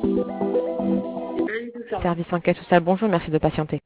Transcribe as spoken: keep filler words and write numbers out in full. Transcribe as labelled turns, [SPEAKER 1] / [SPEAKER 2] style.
[SPEAKER 1] C'est pas du tout ça.
[SPEAKER 2] Service enquête sociale, bonjour, merci de patienter.